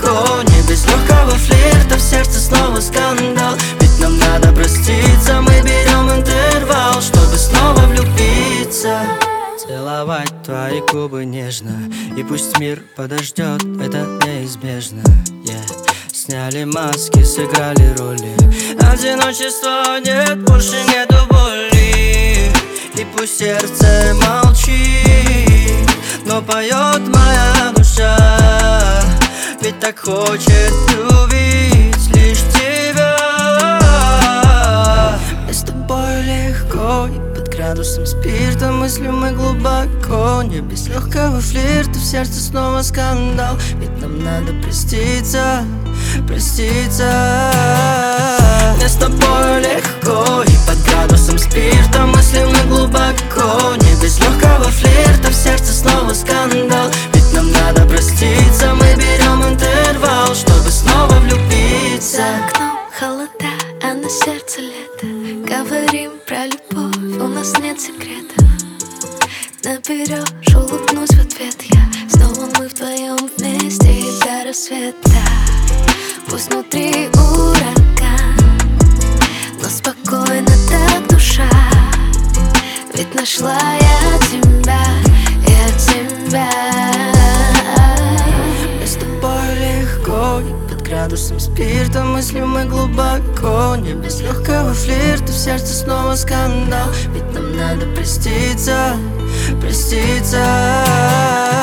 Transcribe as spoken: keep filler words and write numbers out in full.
легко, не без легкого флирта, в сердце снова скандал. Ведь нам надо проститься, мы берем интервал, чтобы снова влюбиться. Целовать твои губы нежно, и пусть мир подождет, это неизбежно. yeah. Сняли маски, сыграли роли, одиночества нет, больше нету боли. И пусть сердце молчит, но поет моя душа, ведь так хочет увидеть лишь тебя. Мне с тобой легко, и под градусом спирта мыслим мы глубоко, не без легкого флирта, в сердце снова скандал. Ведь нам надо проститься, проститься. Мне с тобой легко, и под градусом спирта мыслим мы глубоко, не без легкого флирта, в сердце снова скандал. Ведь нам надо проститься, мы берем интервал, чтобы снова влюбиться. За окном холода, а на сердце лето. Говорим про любовь, у нас нет секретов. Наберешь, улыбнусь в ответ я. Снова мы вдвоем вместе и до рассвета. Пусть внутри ураган, но спокойно так душа. Ведь нашла я тебя, я тебя. Мне с тобой легко, и под градусом спирта мыслим мы глубоко, не без легкого флирта, в сердце снова скандал. Ведь нам надо проститься, проститься.